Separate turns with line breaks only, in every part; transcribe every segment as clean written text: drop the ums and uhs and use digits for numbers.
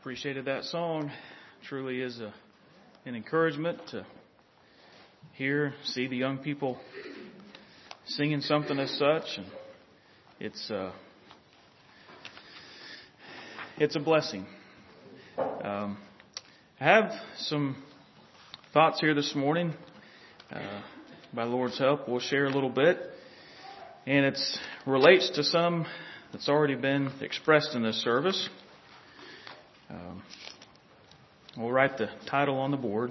Appreciated that song. Truly is an encouragement to see the young people singing something as such, and it's a blessing. I have some thoughts here this morning. By the Lord's help, we'll share a little bit, and it relates to some that's already been expressed in this service. We'll write the title on the board.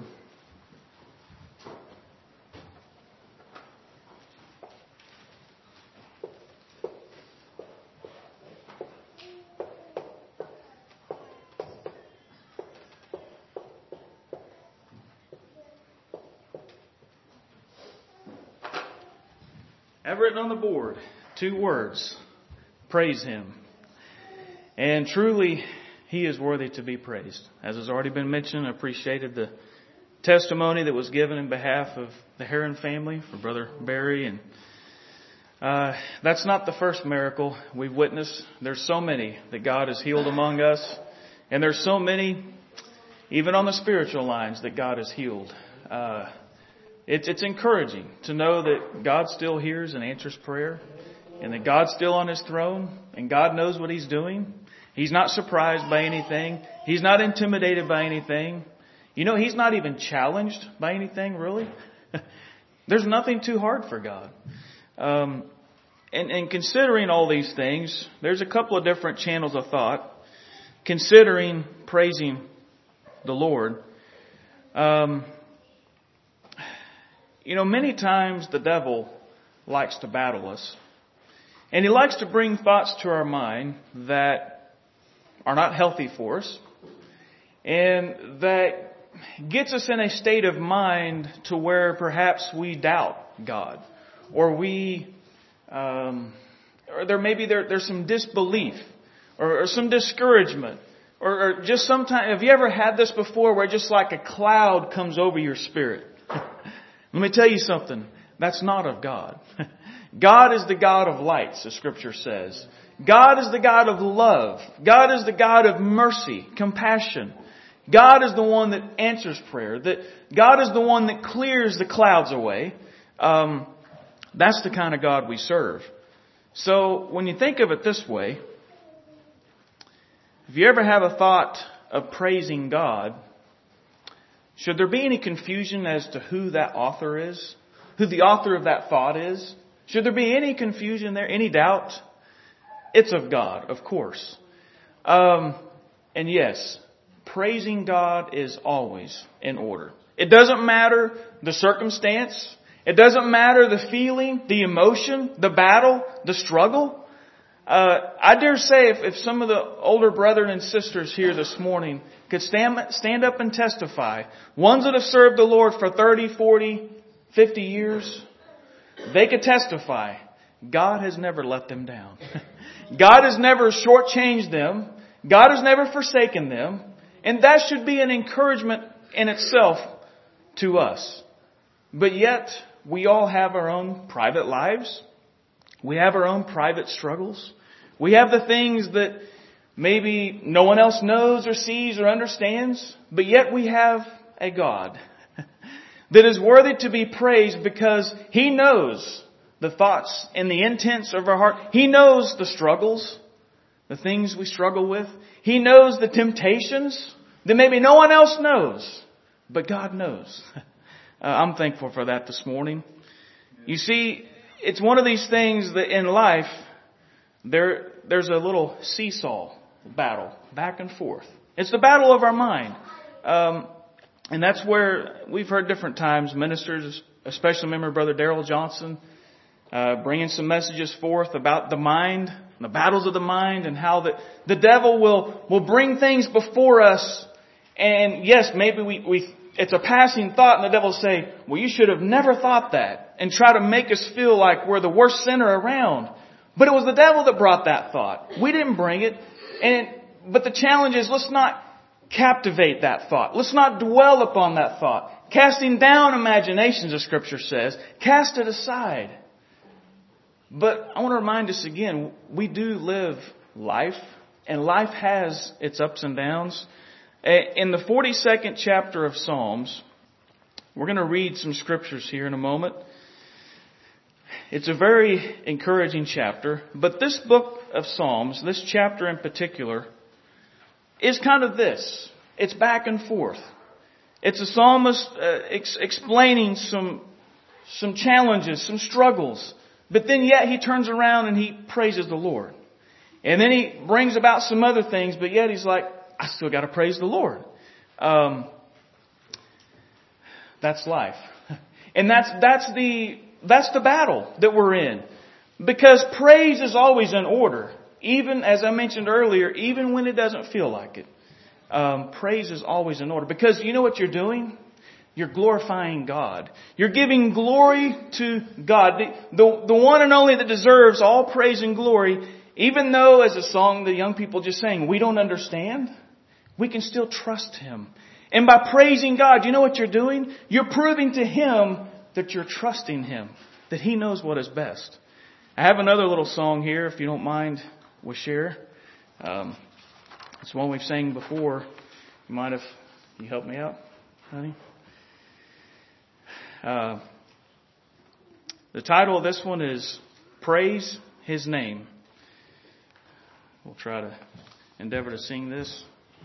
I've written on the board 2 words: praise Him. And truly, He is worthy to be praised. As has already been mentioned, I appreciated the testimony that was given in behalf of the Heron family for Brother Barry. And that's not the first miracle we've witnessed. There's so many that God has healed among us. And there's so many, even on the spiritual lines, that God has healed. It's encouraging to know that God still hears and answers prayer, and that God's still on His throne, and God knows what He's doing. He's not surprised by anything. He's not intimidated by anything. You know, He's not even challenged by anything, really. There's nothing too hard for God. And considering all these things, there's a couple of different channels of thought. Considering praising the Lord. Many times the devil likes to battle us. And he likes to bring thoughts to our mind that are not healthy for us, and that gets us in a state of mind to where perhaps we doubt God, or there's some disbelief, or some discouragement, or just sometimes. Have you ever had this before, where just like a cloud comes over your spirit? Let me tell you something. That's not of God. God is the God of lights, the Scripture says. God is the God of love. God is the God of mercy, compassion. God is the one that answers prayer. That God is the one that clears the clouds away. That's the kind of God we serve. So when you think of it this way, if you ever have a thought of praising God, should there be any confusion as to who that author is? Who the author of that thought is? Should there be any confusion there? Any doubt? It's of God, of course. And yes, praising God is always in order. It doesn't matter the circumstance. It doesn't matter the feeling, the emotion, the battle, the struggle. I dare say if some of the older brethren and sisters here this morning could stand up and testify, ones that have served the Lord for 30, 40, 50 years, they could testify, God has never let them down. God has never shortchanged them. God has never forsaken them. And that should be an encouragement in itself to us. But yet, we all have our own private lives. We have our own private struggles. We have the things that maybe no one else knows or sees or understands. But yet we have a God that is worthy to be praised because He knows the thoughts and the intents of our heart. He knows the struggles, the things we struggle with. He knows the temptations that maybe no one else knows, but God knows. I'm thankful for that this morning. You see, it's one of these things that in life, there's a little seesaw battle, back and forth. It's the battle of our mind. And that's where we've heard different times ministers, especially remember Brother Darrell Johnson, bringing some messages forth about the mind, the battles of the mind, and how the devil will bring things before us. And yes, maybe it's a passing thought, and the devil will say, well, you should have never thought that, and try to make us feel like we're the worst sinner around. But it was the devil that brought that thought. We didn't bring it. But the challenge is, let's not captivate that thought. Let's not dwell upon that thought. Casting down imaginations, the Scripture says. Cast it aside. But I want to remind us again, we do live life and life has its ups and downs. In the 42nd chapter of Psalms, we're going to read some scriptures here in a moment. It's a very encouraging chapter, but this book of Psalms, this chapter in particular, is kind of this. It's back and forth. It's a psalmist explaining some challenges, some struggles, but then yet he turns around and he praises the Lord. And then he brings about some other things, but yet he's like, I still got to praise the Lord. That's life. And that's the battle that we're in. Because praise is always in order. Even, as I mentioned earlier, even when it doesn't feel like it. Praise is always in order. Because you know what you're doing? You're glorifying God. You're giving glory to God. The one and only that deserves all praise and glory. Even though, as a song the young people just sang, we don't understand, we can still trust Him. And by praising God, you know what you're doing? You're proving to Him that you're trusting Him, that He knows what is best. I have another little song here, if you don't mind, we'll share. It's one we've sang before. You mind if you help me out, honey? The title of this one is Praise His Name. We'll try to endeavor to sing this.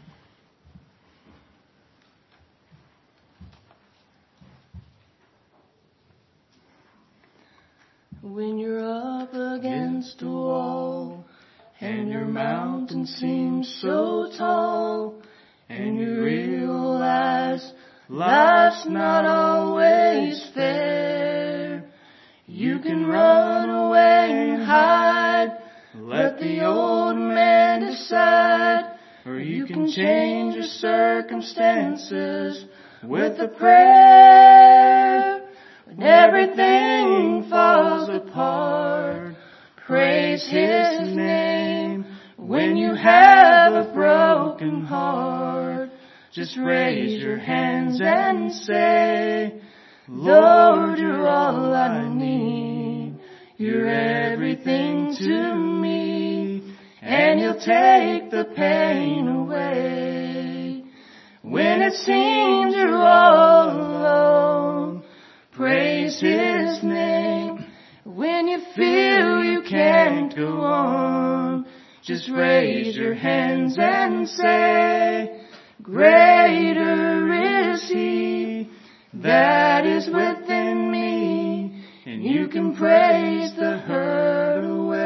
When you're up against a wall and your mountain seems so tall and you realize life's not always fair, you can run away and hide, let the old man decide, or you can change your circumstances with a prayer. When everything falls apart, praise His name. When you have a broken heart, just raise your hands and say, Lord, you're all I need. You're everything to me, and He'll take the pain away. When it seems you're all alone, praise His name. When you feel you can't go on, just raise your hands and say, greater is He that is within me, and you can praise the hurt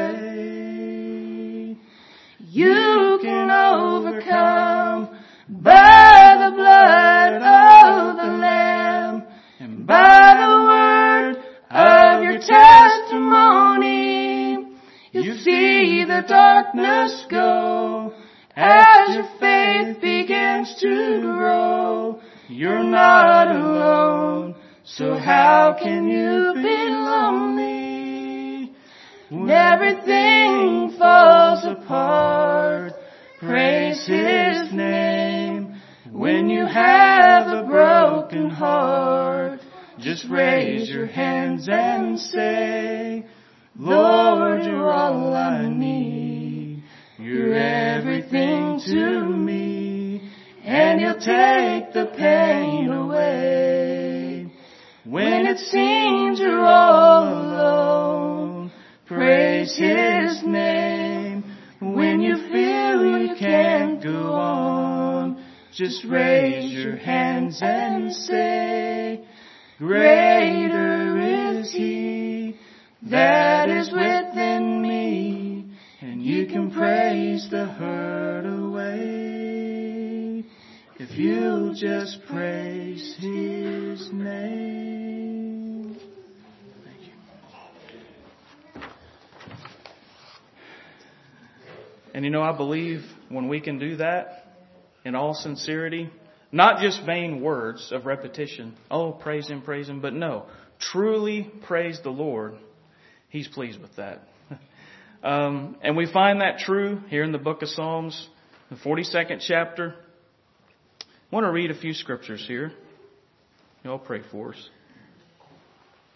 away. You can overcome by the blood of the Lamb and by the word of your testimony. You see the darkness go as your faith begins to grow. You're not alone, so how can you be lonely? When everything falls apart, praise His name. When you have a broken heart, just raise your hands and say, Lord, you're all I need. You're everything to me, and He'll take the pain away. When it seems you're all alone, praise His name. When you feel you can't go on, just raise your hands and say, greater is He that is within me, and you can praise the hurt away if you'll just praise His name. Thank you.
And you know, I believe when we can do that in all sincerity, not just vain words of repetition, oh, praise Him, but no, truly praise the Lord, He's pleased with that. And we find that true here in the book of Psalms, the 42nd chapter. I want to read a few scriptures here. Y'all pray for us.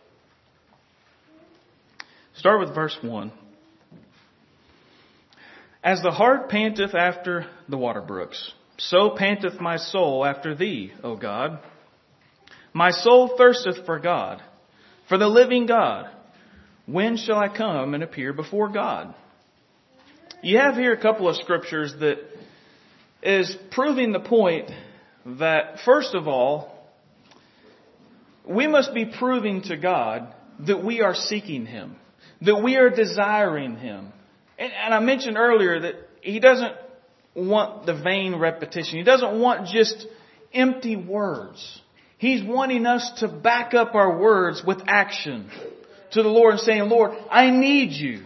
Start with verse 1. As the hart panteth after the water brooks, so panteth my soul after Thee, O God. My soul thirsteth for God, for the living God. When shall I come and appear before God? You have here a couple of scriptures that is proving the point that, first of all, we must be proving to God that we are seeking Him, that we are desiring Him. And I mentioned earlier that He doesn't want the vain repetition. He doesn't want just empty words. He's wanting us to back up our words with action to the Lord and saying, Lord, I need You.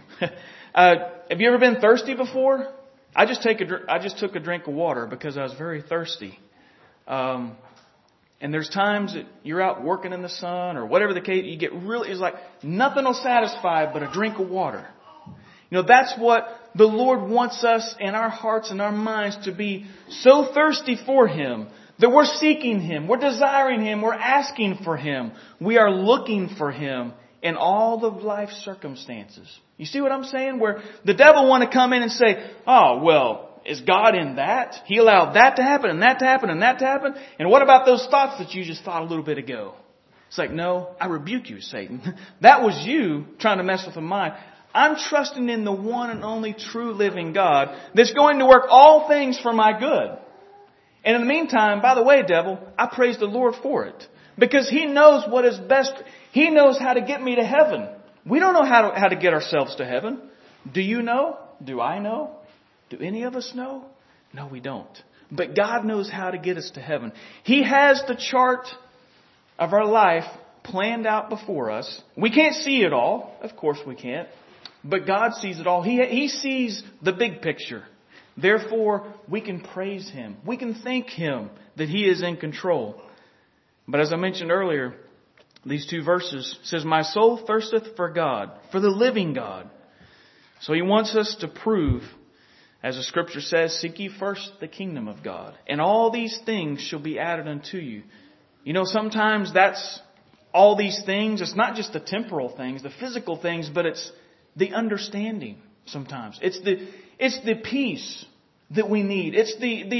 Have you ever been thirsty before? I just took a drink of water because I was very thirsty. And there's times that you're out working in the sun or whatever the case, you get really, it's like nothing will satisfy but a drink of water. You know, that's what the Lord wants us in our hearts and our minds to be so thirsty for Him that we're seeking Him, we're desiring Him, we're asking for Him, we are looking for Him in all of life's circumstances. You see what I'm saying? Where the devil want to come in and say, oh, well, is God in that? He allowed that to happen and that to happen and that to happen? And what about those thoughts that you just thought a little bit ago? It's like, no, I rebuke you, Satan. That was you trying to mess with the mind. I'm trusting in the one and only true living God that's going to work all things for my good. And in the meantime, by the way, devil, I praise the Lord for it. Because He knows what is best. He knows how to get me to heaven. We don't know how to get ourselves to heaven. Do you know? Do I know? Do any of us know? No, we don't. But God knows how to get us to heaven. He has the chart of our life planned out before us. We can't see it all. Of course we can't. But God sees it all. He sees the big picture. Therefore, we can praise Him. We can thank Him that He is in control. But as I mentioned earlier, these two verses says, my soul thirsteth for God, for the living God. So He wants us to prove, as the scripture says, seek ye first the kingdom of God, and all these things shall be added unto you. You know, sometimes that's all these things. It's not just the temporal things, the physical things, but it's the understanding sometimes. It's the peace that we need. It's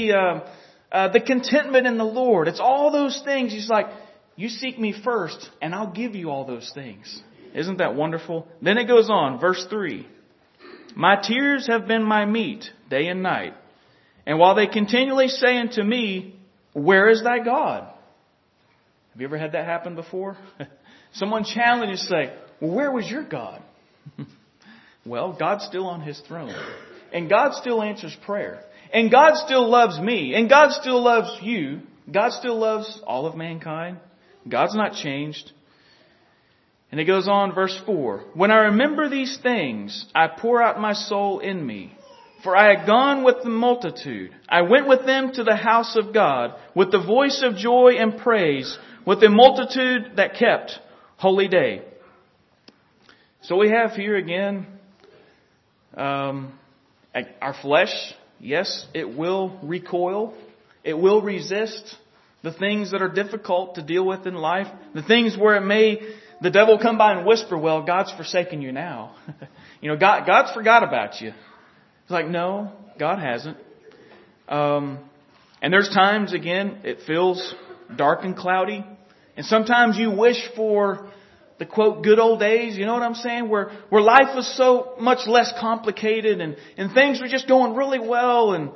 the contentment in the Lord. It's all those things. He's like, you seek me first and I'll give you all those things. Isn't that wonderful? Then it goes on, verse 3. My tears have been my meat day and night. And while they continually say unto me, where is thy God? Have you ever had that happen before? Someone challenges you, say, well, where was your God? Well, God's still on His throne. And God still answers prayer. And God still loves me. And God still loves you. God still loves all of mankind. God's not changed. And it goes on, verse 4. When I remember these things, I pour out my soul in me. For I had gone with the multitude. I went with them to the house of God with the voice of joy and praise, with the multitude that kept holy day. So we have here again, our flesh, yes, it will recoil. It will resist the things that are difficult to deal with in life. The things where the devil come by and whisper, well, God's forsaken you now. You know, God's forgot about you. It's like, no, God hasn't. And there's times, again, it feels dark and cloudy. And sometimes you wish for the quote, good old days, you know what I'm saying? Where life was so much less complicated and things were just going really well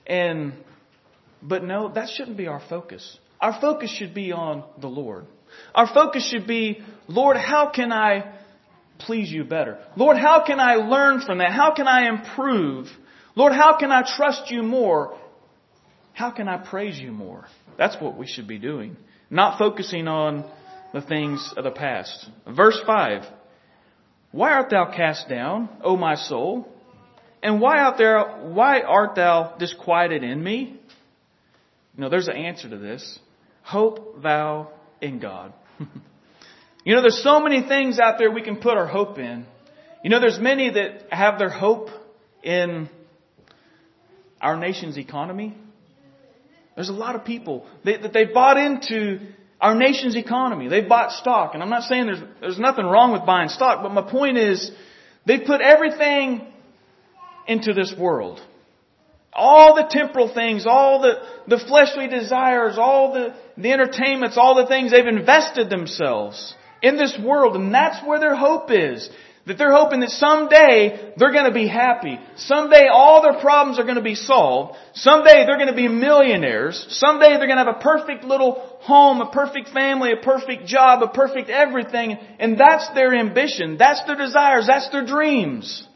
but no, that shouldn't be our focus. Our focus should be on the Lord. Our focus should be, Lord, how can I please You better? Lord, how can I learn from that? How can I improve? Lord, how can I trust You more? How can I praise You more? That's what we should be doing. Not focusing on the things of the past. Verse 5. Why art thou cast down, O my soul? And why art thou disquieted in me? You know, there's an answer to this. Hope thou in God. You know, there's so many things out there we can put our hope in. You know, there's many that have their hope in our nation's economy. There's a lot of people that they bought into our nation's economy. They bought stock. And I'm not saying there's nothing wrong with buying stock, but my point is they put everything into this world. All the temporal things, all the fleshly desires, all the entertainments, all the things, they've invested themselves in this world. And that's where their hope is. That they're hoping that someday they're going to be happy. Someday all their problems are going to be solved. Someday they're going to be millionaires. Someday they're going to have a perfect little home, a perfect family, a perfect job, a perfect everything. And that's their ambition. That's their desires. That's their dreams.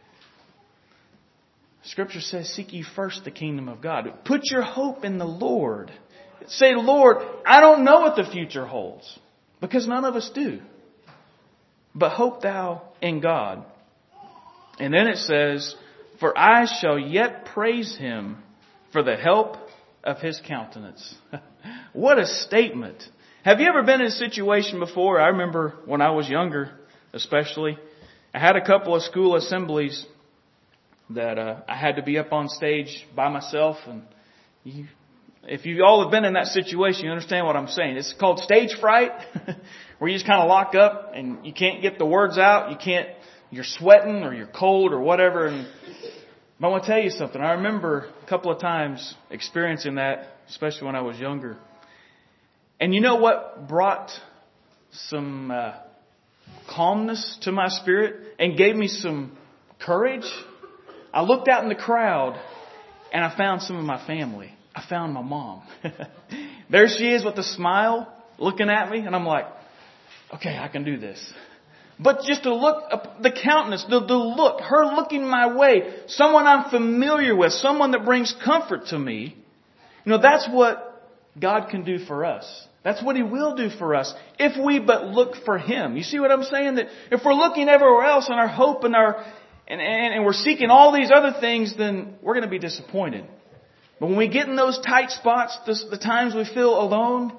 Scripture says, seek ye first the kingdom of God. Put your hope in the Lord. Say, Lord, I don't know what the future holds. Because none of us do. But hope thou in God. And then it says, for I shall yet praise Him for the help of His countenance. What a statement. Have you ever been in a situation before? I remember when I was younger, especially, I had a couple of school assemblies that I had to be up on stage by myself. And if you all have been in that situation, you understand what I'm saying. It's called stage fright, where you just kind of lock up and you can't get the words out. You're sweating or you're cold or whatever. But I want to tell you something. I remember a couple of times experiencing that, especially when I was younger. And you know what brought some calmness to my spirit and gave me some courage? I looked out in the crowd and I found some of my family. I found my mom. There she is with a smile looking at me. And I'm like, okay, I can do this. But just to look, the countenance, the look, her looking my way, someone I'm familiar with, someone that brings comfort to me. You know, that's what God can do for us. That's what He will do for us if we but look for Him. You see what I'm saying? That if we're looking everywhere else and our hope and and we're seeking all these other things, then we're going to be disappointed. But when we get in those tight spots, the times we feel alone,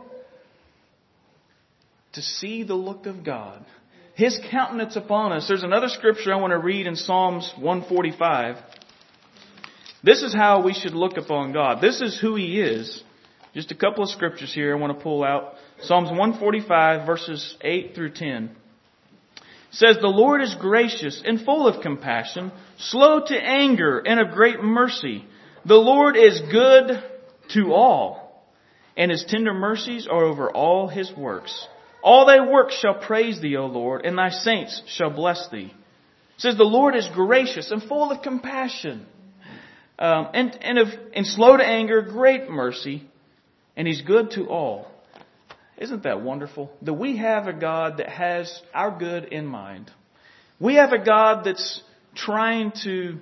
to see the look of God, His countenance upon us. There's another scripture I want to read in Psalms 145. This is how we should look upon God. This is who He is. Just a couple of scriptures here I want to pull out. Psalms 145 verses 8 through 10. It says, the Lord is gracious and full of compassion, slow to anger and of great mercy. The Lord is good to all, and His tender mercies are over all His works. All thy works shall praise thee, O Lord, and thy saints shall bless thee. It says the Lord is gracious and full of compassion, and slow to anger, great mercy, and He's good to all. Isn't that wonderful? That we have a God that has our good in mind. We have a God that's trying to,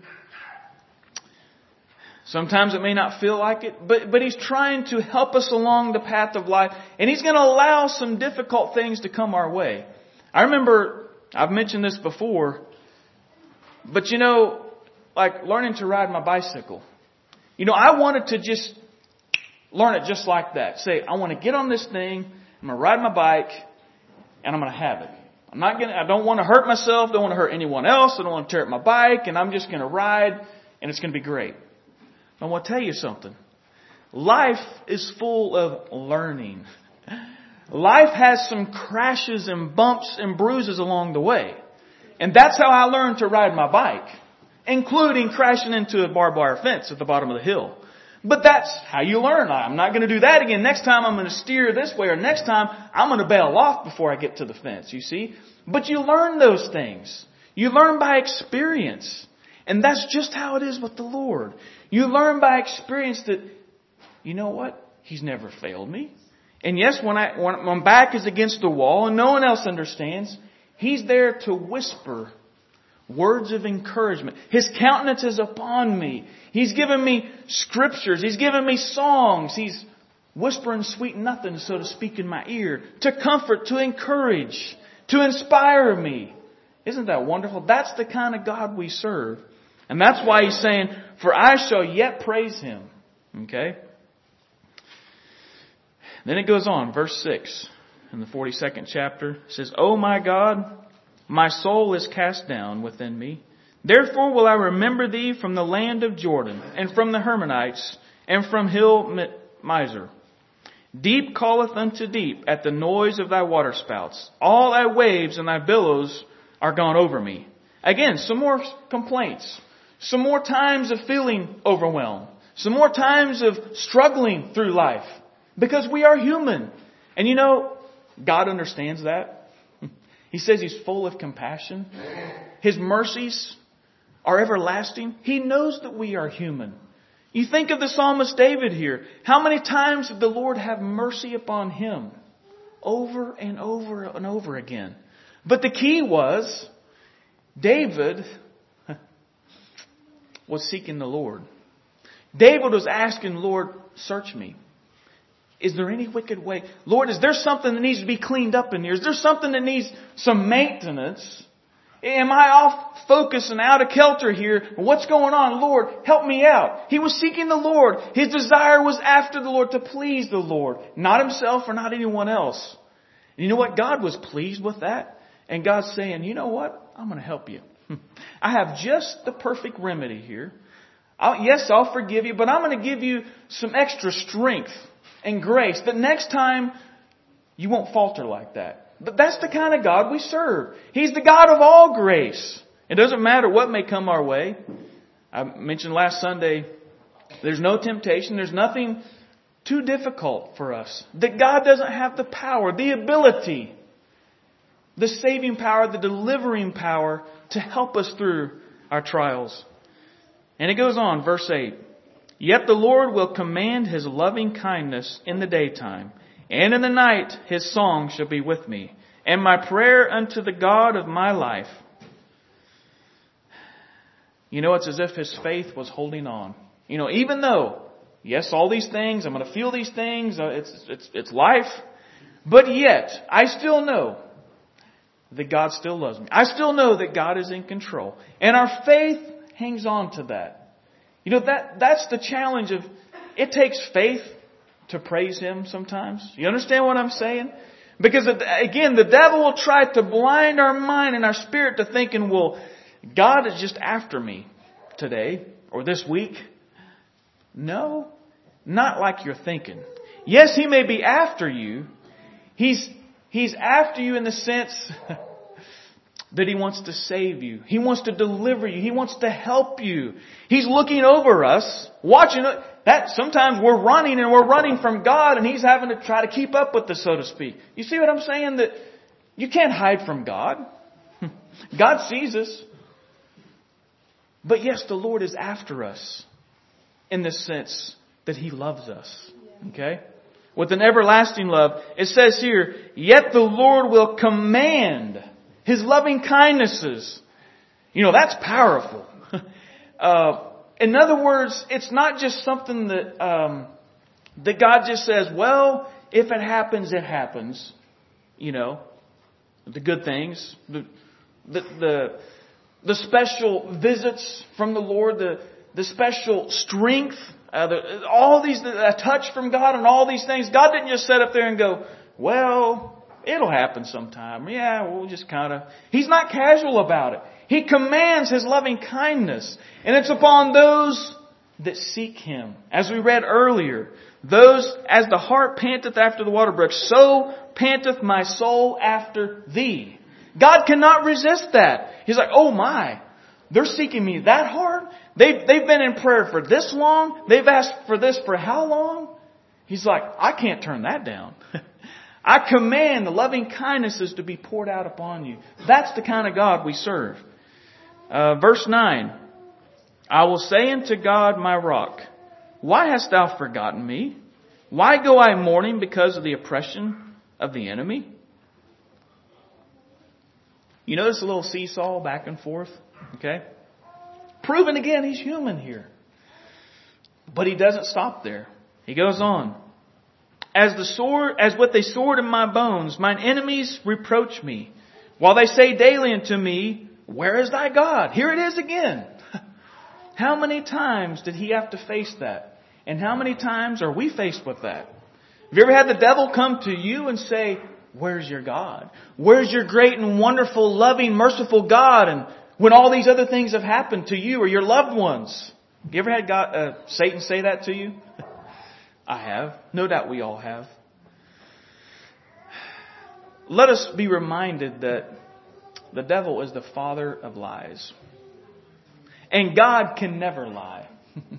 sometimes it may not feel like it, but He's trying to help us along the path of life. And He's going to allow some difficult things to come our way. I remember, I've mentioned this before, but you know, like learning to ride my bicycle. You know, I wanted to just learn it just like that. Say, I want to get on this thing, I'm going to ride my bike, and I'm going to have it. I don't want to hurt myself, don't want to hurt anyone else, I don't want to tear up my bike, and I'm just going to ride, and it's going to be great. I want to tell you something. Life is full of learning. Life has some crashes and bumps and bruises along the way. And that's how I learned to ride my bike, including crashing into a barbed wire fence at the bottom of the hill. But that's how you learn. I'm not going to do that again. Next time I'm going to steer this way, or next time I'm going to bail off before I get to the fence, you see. But you learn those things. You learn by experience. And that's just how it is with the Lord. You learn by experience that, you know what? He's never failed me. And yes, when my back is against the wall and no one else understands, He's there to whisper words of encouragement. His countenance is upon me. He's given me scriptures. He's given me songs. He's whispering sweet nothings, so to speak, in my ear, to comfort, to encourage, to inspire me. Isn't that wonderful? That's the kind of God we serve. And that's why He's saying, for I shall yet praise Him. Okay? Then it goes on, verse 6 in the 42nd chapter. It says, O my God, my soul is cast down within me. Therefore will I remember Thee from the land of Jordan, and from the Hermonites, and from hill Mizar. Deep calleth unto deep at the noise of Thy waterspouts. All Thy waves and Thy billows are gone over me. Again, some more complaints. some more times of feeling overwhelmed, some more times of struggling through life, because we are human. And God understands that. He says He's full of compassion. His mercies are everlasting. He knows that we are human. You think of the psalmist David here. How many times did the Lord have mercy upon him? Over and over and over again. But the key was, David was seeking the Lord. David was asking, Lord, search me. Is there any wicked way? Lord, is there something that needs to be cleaned up in here? Is there something that needs some maintenance? Am I off focus and out of kilter here? What's going on? Lord, help me out. He was seeking the Lord. His desire was after the Lord, to please the Lord. Not himself or not anyone else. And you know what? God was pleased with that. And God's saying, you know what? I'm going to help you. I have just the perfect remedy here. I'll forgive you, but I'm going to give you some extra strength and grace that next time you won't falter like that. But that's the kind of God we serve. He's the God of all grace. It doesn't matter what may come our way. I mentioned last Sunday, there's no temptation, there's nothing too difficult for us. That God doesn't have the power, the ability, the saving power, the delivering power to help us through our trials. And it goes on, verse 8. Yet the Lord will command His loving kindness in the daytime, and in the night His song shall be with me, and my prayer unto the God of my life. It's as if his faith was holding on. Even though, yes, all these things, I'm going to feel these things, it's life, but yet, I still know that God still loves me. I still know that God is in control. And our faith hangs on to that. That's the challenge of, it takes faith to praise Him sometimes. You understand what I'm saying? Because again, the devil will try to blind our mind and our spirit to thinking, well, God is just after me today or this week. No, not like you're thinking. Yes, He may be after you. He's after you in the sense that He wants to save you. He wants to deliver you. He wants to help you. He's looking over us, watching that. Sometimes we're running from God, and He's having to try to keep up with us, so to speak. You see what I'm saying? That you can't hide from God. God sees us. But yes, the Lord is after us in the sense that He loves us. Okay? With an everlasting love. It says here, yet the Lord will command His loving kindnesses. That's powerful. In other words, it's not just something that God just says, well, if it happens, it happens. The good things, the special visits from the Lord, the special strength, all these, a touch from God and all these things. God didn't just sit up there and go, well, it'll happen sometime. Yeah, we'll just He's not casual about it. He commands His loving kindness. And it's upon those that seek Him. As we read earlier, those, as the hart panteth after the water brook, so panteth my soul after Thee. God cannot resist that. He's like, oh my, they're seeking me that hard? They've been in prayer for this long? They've asked for this for how long? He's like, I can't turn that down. I command the loving kindnesses to be poured out upon you. That's the kind of God we serve. Verse 9. I will say unto God my rock, why hast Thou forgotten me? Why go I mourning because of the oppression of the enemy? You notice a little seesaw back and forth? Okay? Proving again He's human here. But He doesn't stop there. He goes on. As with a sword in my bones, mine enemies reproach me, while they say daily unto me, where is thy God? Here it is again. How many times did He have to face that? And how many times are we faced with that? Have you ever had the devil come to you and say, where's your God? Where's your great and wonderful, loving, merciful God? And when all these other things have happened to you or your loved ones. Have you ever had Satan say that to you? I have. No doubt we all have. Let us be reminded that the devil is the father of lies. And God can never lie.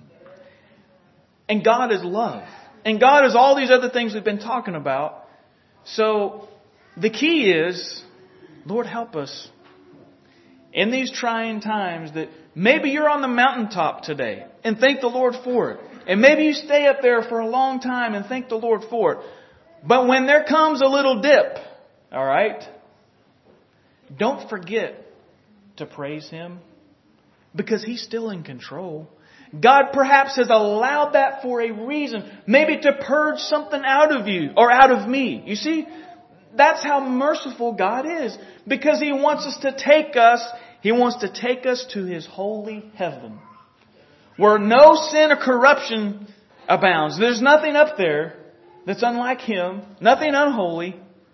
And God is love. And God is all these other things we've been talking about. So the key is, Lord, help us in these trying times that maybe you're on the mountaintop today and thank the Lord for it. And maybe you stay up there for a long time and thank the Lord for it. But when there comes a little dip, all right, don't forget to praise Him because He's still in control. God perhaps has allowed that for a reason. Maybe to purge something out of you or out of me. You see, that's how merciful God is. Because He wants us to take us, He wants to take us to His holy heaven. Where no sin or corruption abounds. There's nothing up there that's unlike Him. Nothing unholy.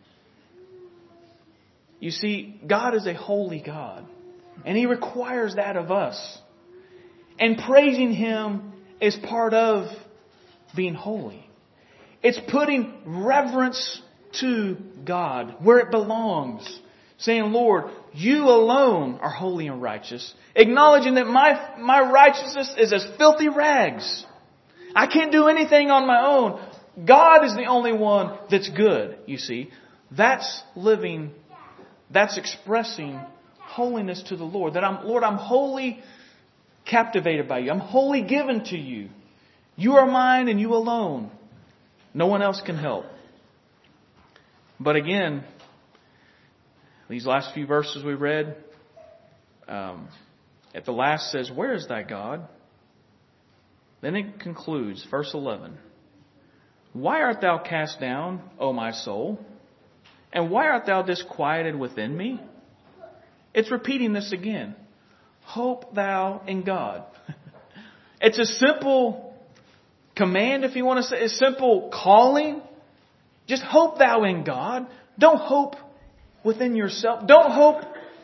You see, God is a holy God. And He requires that of us. And praising Him is part of being holy. It's putting reverence to God where it belongs. Saying, Lord, You alone are holy and righteous. Acknowledging that my righteousness is as filthy rags. I can't do anything on my own. God is the only one that's good, you see. That's living, that's expressing holiness to the Lord. That I'm wholly captivated by You. I'm wholly given to You. You are mine and You alone. No one else can help. But again, these last few verses we read, at the last says, where is thy God? Then it concludes, verse 11. Why art thou cast down, O my soul? And why art thou disquieted within me? It's repeating this again. Hope thou in God. It's a simple command, if you want to say, a simple calling. Just hope thou in God. Don't hope within yourself. Don't hope.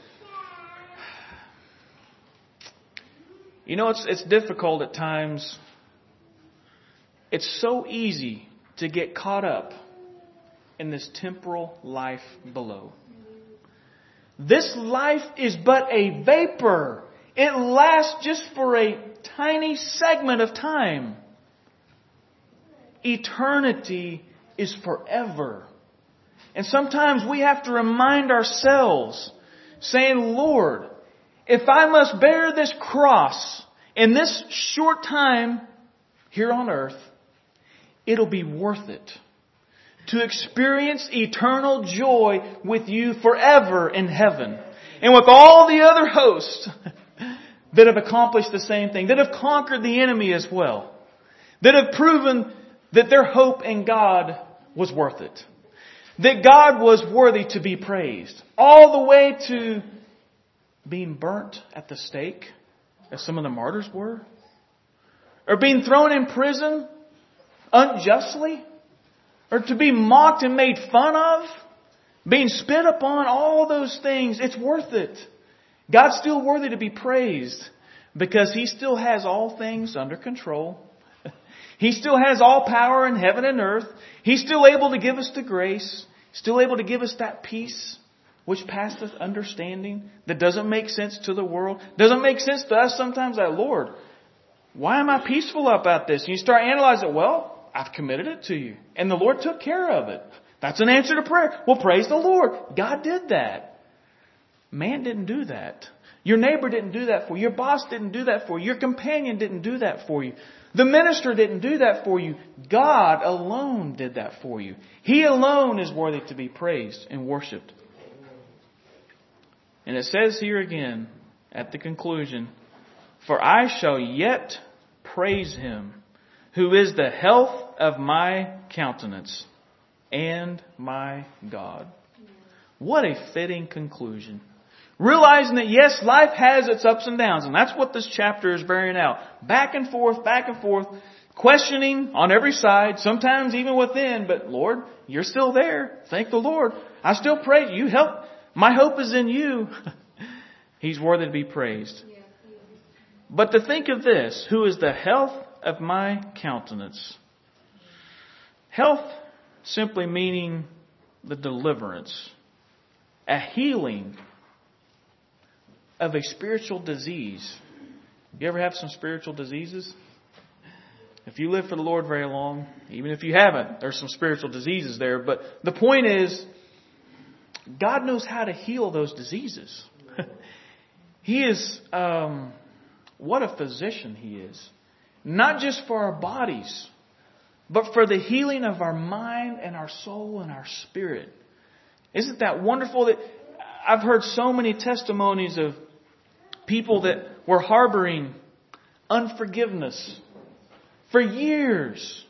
You know, it's difficult at times. It's so easy to get caught up in this temporal life below. This life is but a vapor. It lasts just for a tiny segment of time. Eternity is forever. And sometimes we have to remind ourselves, saying, Lord, if I must bear this cross in this short time here on earth, it'll be worth it to experience eternal joy with You forever in heaven. And with all the other hosts that have accomplished the same thing, that have conquered the enemy as well, that have proven that their hope in God was worth it. That God was worthy to be praised. All the way to being burnt at the stake, as some of the martyrs were. Or being thrown in prison unjustly. Or to be mocked and made fun of. Being spit upon, all those things. It's worth it. God's still worthy to be praised. Because He still has all things under control. He still has all power in heaven and earth. He's still able to give us the grace. Still able to give us that peace which passeth understanding. That doesn't make sense to the world. Doesn't make sense to us sometimes. That, Lord, why am I peaceful about this? And you start analyzing, well, I've committed it to You. And the Lord took care of it. That's an answer to prayer. Well, praise the Lord. God did that. Man didn't do that. Your neighbor didn't do that for you. Your boss didn't do that for you. Your companion didn't do that for you. The minister didn't do that for you. God alone did that for you. He alone is worthy to be praised and worshipped. And it says here again at the conclusion, for I shall yet praise Him who is the health of my countenance and my God. What a fitting conclusion. Realizing that yes, life has its ups and downs. And that's what this chapter is bearing out. Back and forth, questioning on every side, sometimes even within. But Lord, You're still there. Thank the Lord. I still pray. You help. My hope is in You. He's worthy to be praised. But to think of this, who is the health of my countenance. Health simply meaning the deliverance, a healing of a spiritual disease, You ever have some spiritual diseases? If you live for the Lord very long, even if you haven't, there's some spiritual diseases there. But the point is, God knows how to heal those diseases. He is, what a physician He is. Not just for our bodies, but for the healing of our mind and our soul and our spirit. Isn't that wonderful? That I've heard so many testimonies of people that were harboring unforgiveness for years.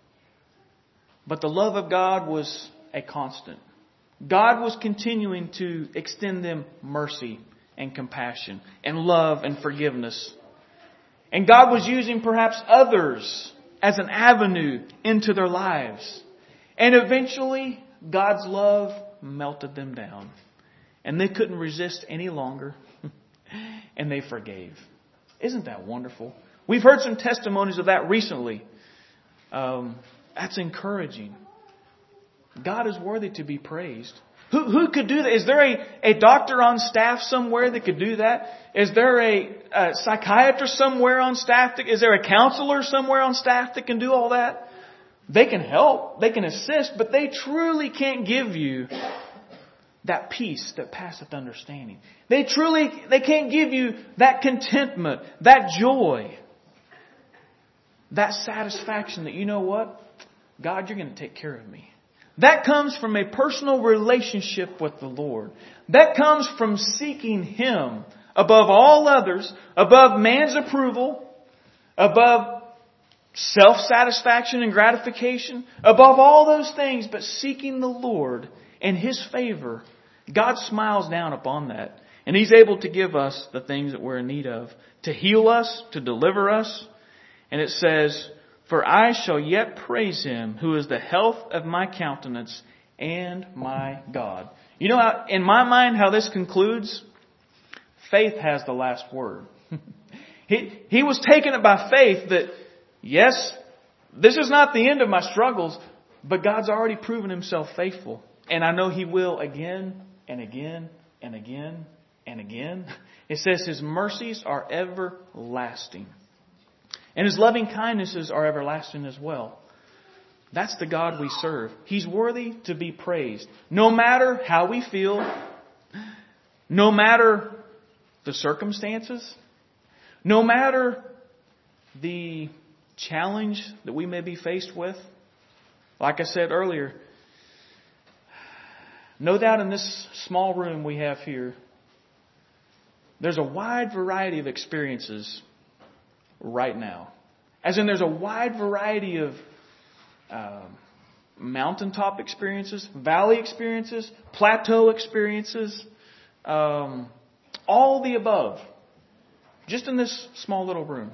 But the love of God was a constant. God was continuing to extend them mercy and compassion and love and forgiveness. And God was using perhaps others as an avenue into their lives. And eventually, God's love melted them down. And they couldn't resist any longer. And they forgave. Isn't that wonderful? We've heard some testimonies of that recently. That's encouraging. God is worthy to be praised. Who could do that? Is there a doctor on staff somewhere that could do that? Is there a psychiatrist somewhere on staff? Is there a counselor somewhere on staff that can do all that? They can help. They can assist. But they truly can't give you that peace that passeth understanding. They can't give you that contentment, that joy, that satisfaction that, you know what? God, you're going to take care of me. That comes from a personal relationship with the Lord. That comes from seeking Him above all others, above man's approval, above self-satisfaction and gratification, above all those things, but seeking the Lord and His favor. God smiles down upon that. And He's able to give us the things that we're in need of, to heal us, to deliver us. And it says, "For I shall yet praise Him, who is the health of my countenance and my God." You know, in my mind, how this concludes? Faith has the last word. He was taking it by faith that, yes, this is not the end of my struggles, but God's already proven Himself faithful. And I know He will again and again and again and again. It says His mercies are everlasting. And His loving kindnesses are everlasting as well. That's the God we serve. He's worthy to be praised. No matter how we feel, no matter the circumstances, no matter the challenge that we may be faced with. Like I said earlier, no doubt in this small room we have here, there's a wide variety of experiences right now. As in, there's a wide variety of mountaintop experiences, valley experiences, plateau experiences, all the above. Just in this small little room.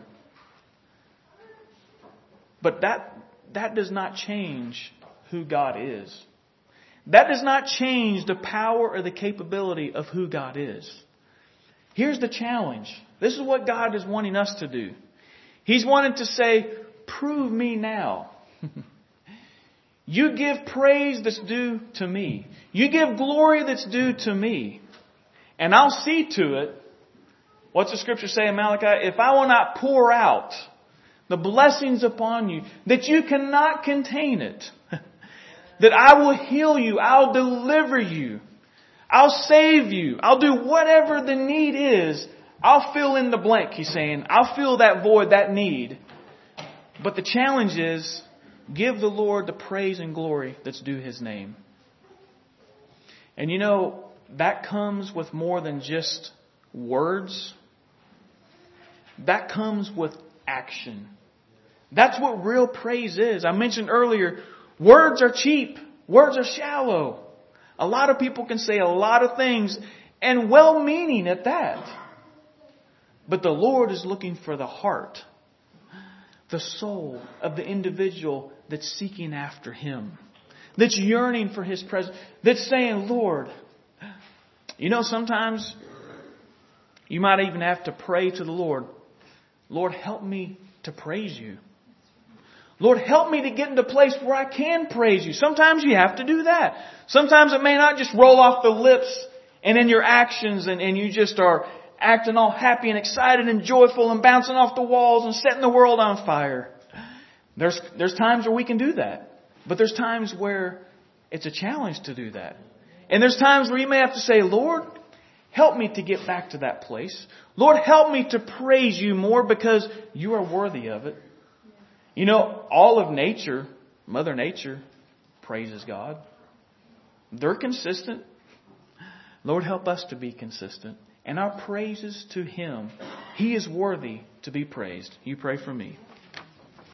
But that does not change who God is. That does not change the power or the capability of who God is. Here's the challenge. This is what God is wanting us to do. He's wanting to say, prove me now. You give praise that's due to me. You give glory that's due to me. And I'll see to it. What's the scripture say in Malachi? If I will not pour out the blessings upon you, that you cannot contain it. That I will heal you. I'll deliver you. I'll save you. I'll do whatever the need is. I'll fill in the blank, He's saying. I'll fill that void, that need. But the challenge is, give the Lord the praise and glory that's due His name. And you know, that comes with more than just words. That comes with action. That's what real praise is. I mentioned earlier, words are cheap. Words are shallow. A lot of people can say a lot of things, and well-meaning at that. But the Lord is looking for the heart, the soul of the individual that's seeking after Him, that's yearning for His presence, that's saying, Lord, you know, sometimes you might even have to pray to the Lord, Lord, help me to praise You. Lord, help me to get into a place where I can praise You. Sometimes you have to do that. Sometimes it may not just roll off the lips and in your actions and you just are acting all happy and excited and joyful and bouncing off the walls and setting the world on fire. There's times where we can do that. But there's times where it's a challenge to do that. And there's times where you may have to say, Lord, help me to get back to that place. Lord, help me to praise you more because you are worthy of it. You know, all of nature, Mother Nature, praises God. They're consistent. Lord, help us to be consistent. And our praises to Him. He is worthy to be praised. You pray for me.